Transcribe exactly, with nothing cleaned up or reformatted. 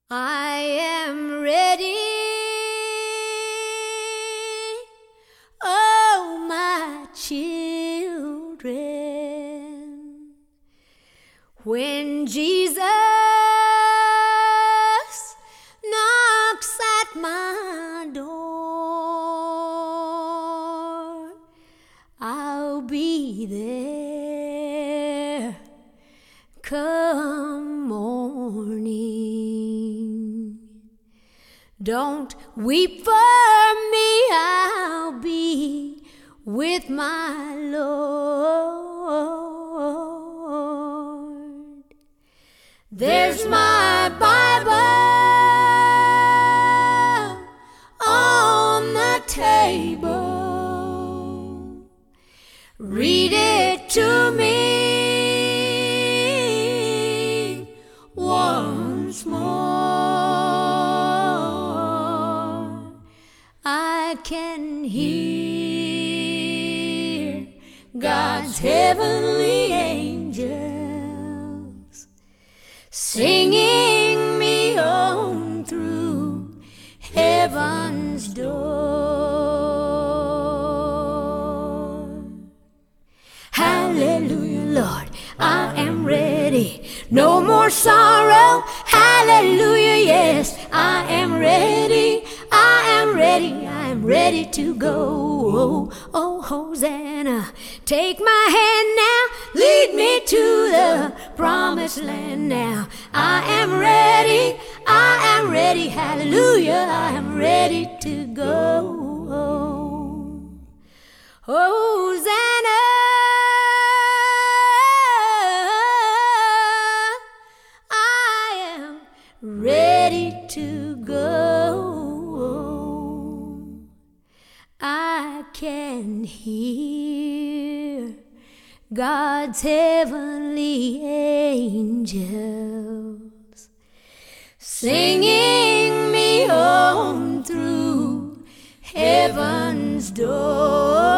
I am ready, oh my children, when Jesus knocks at my door, I'll be there come morning. Don't weep for me, I'll be with my Lord. There's my Bible on the table. Read it to me once more. I can hear God's heavenly angels singing me on through heaven's door. Hallelujah, Lord, I am ready. No more sorrow. Hallelujah, yes, I am ready. I am ready. I am ready to go. Oh, oh, Hosanna, take my hand now. Lead me to the promised land now. I am ready. I am ready. Hallelujah, I am ready to go. Hosanna, ready to go. I can hear God's heavenly angels singing me on through heaven's door.